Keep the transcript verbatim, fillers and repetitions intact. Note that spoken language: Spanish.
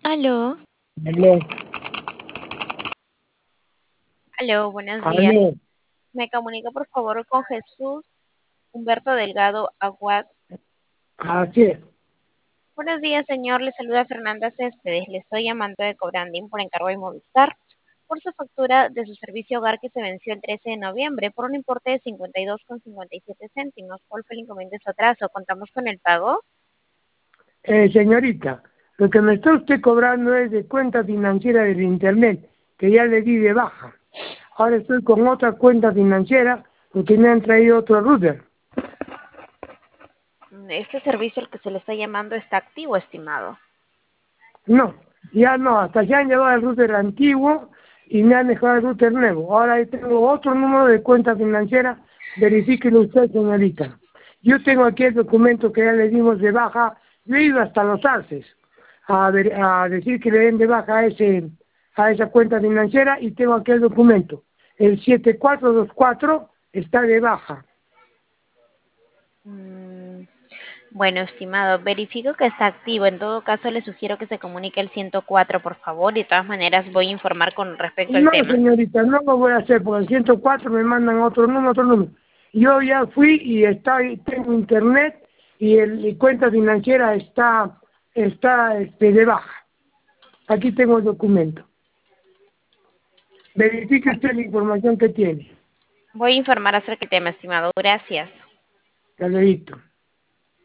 Aló, Aló, aló, buenos días. aló, Me comunico por favor con Jesús Humberto Delgado Aguad. así es. Buenos días, señor. Le saluda Fernanda Céspedes. Le estoy llamando de Cobrandín por encargo de Movistar por su factura de su servicio hogar que se venció el trece de noviembre por un importe de cincuenta y dos con cincuenta y siete céntimos. ¿Cuál fue el inconveniente de su atraso? ¿Contamos con el pago? Eh, señorita, lo que me está usted cobrando es de cuenta financiera del Internet, que ya le di de baja. Ahora estoy con otra cuenta financiera porque me han traído otro router. Mm, Este servicio al que se le está llamando está activo, estimado. No, ya no, hasta ya han llevado el router antiguo y me han dejado el router nuevo. Ahora tengo otro número de cuenta financiera, verifíquelo usted, señorita. Yo tengo aquí el documento que ya le dimos de baja, yo he ido hasta los alces a, ver- a decir que le den de baja a, ese, a esa cuenta financiera y tengo aquí el documento. El siete cuatro dos cuatro está de baja. Mm, Bueno, estimado, verifico que está activo. En todo caso, le sugiero que se comunique al ciento cuatro, por favor. Y de todas maneras, voy a informar con respecto al No, tema. señorita, no lo voy a hacer, porque el ciento cuatro me mandan otro número, otro número. Yo ya fui y está, tengo internet y el, mi cuenta financiera está, está este, de baja. Aquí tengo el documento. Verifique usted la información que tiene. Voy a informar acerca del tema, estimado. Gracias. Ya le he visto.